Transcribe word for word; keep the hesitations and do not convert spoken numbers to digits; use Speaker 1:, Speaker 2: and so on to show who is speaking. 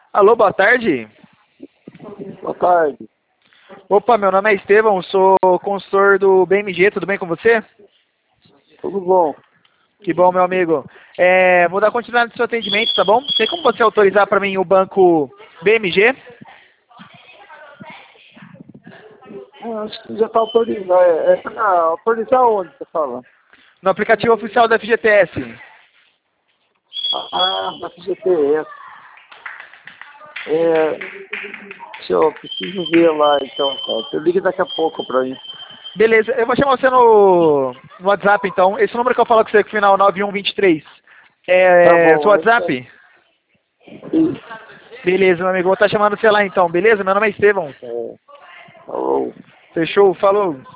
Speaker 1: Alô, boa tarde.
Speaker 2: Boa tarde.
Speaker 1: Opa, meu nome é Estevão, sou consultor do B M G, tudo bem com você?
Speaker 2: Tudo bom?
Speaker 1: Que bom, meu amigo. É, vou dar continuidade no seu atendimento, tá bom? Tem como você autorizar para mim o banco B M G?
Speaker 2: Ah, acho que já está autorizado. É, é pra autorizar onde você fala?
Speaker 1: No aplicativo oficial da F G T S.
Speaker 2: Ah, na F G T S. É, deixa eu preciso ver lá então, cara. Você liga daqui a pouco para mim.
Speaker 1: Beleza, eu vou chamar você no, no WhatsApp então. Esse número que eu falo com você, com o final nove um dois três,
Speaker 2: Tá
Speaker 1: é seu
Speaker 2: bom.
Speaker 1: WhatsApp?
Speaker 2: Isso.
Speaker 1: Beleza, meu amigo, vou estar chamando você lá então, beleza? Meu nome é Estevão.
Speaker 2: É, falou.
Speaker 1: Fechou? Falou.